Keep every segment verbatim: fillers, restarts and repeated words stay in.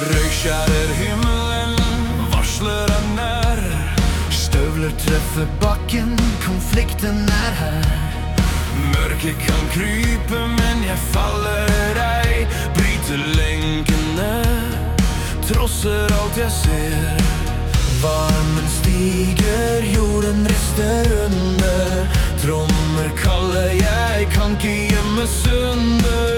Røykskjærer himmelen, varsler er nær. Støvler treffer bakken, konflikten er her. Mørket kan krype, men jeg faller ei. Bryter lenkene, trosser alt jeg ser. Varmen stiger, jorden rister under. Trommer kaller, jeg kan ikke gjemme sundet.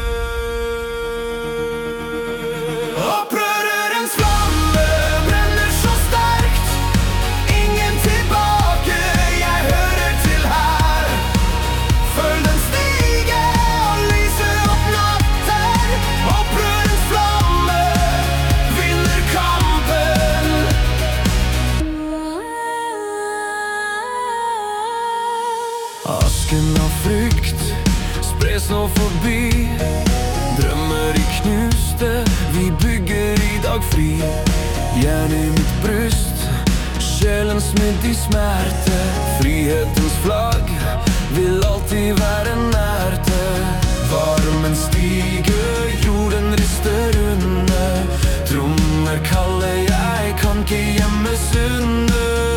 Opprørerens flamme brenner så sterkt. Ingen tilbake, jeg hører til her. Følg den stige og lyse opp natten. Opprørerens flamme vinner kampen. Asken av frykt spres nå forbi. Drømmer i knuste, vi bygger i dag fri. Jern i mitt bryst, sjelen smidd i smerte. Frihetens flagg vil alltid være nært. Varmen stiger, jorden rister under. Trommer kaller, jeg kan ikke gjemme sundet.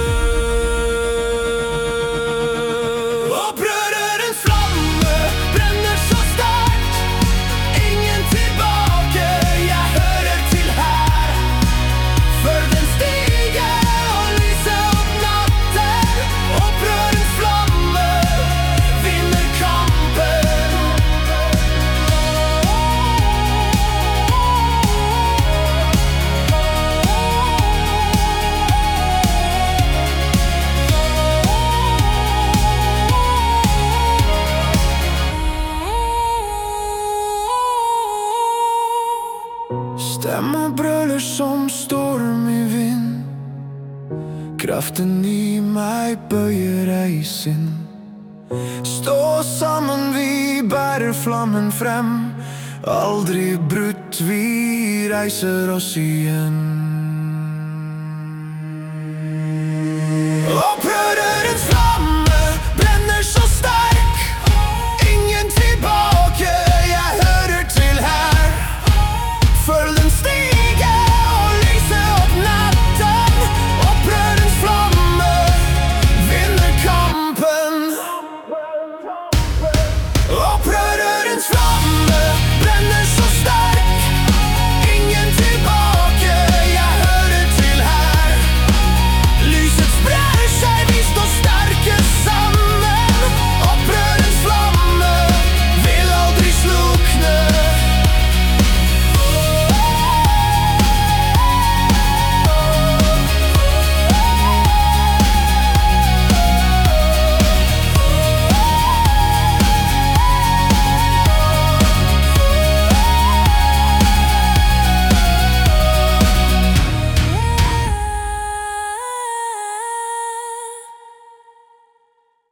Stemmer brøler som storm i vind. Kraften i meg bøyer ei sinn. Stå sammen, vi bærer flammen frem. Aldri brutt, vi reiser oss igjen.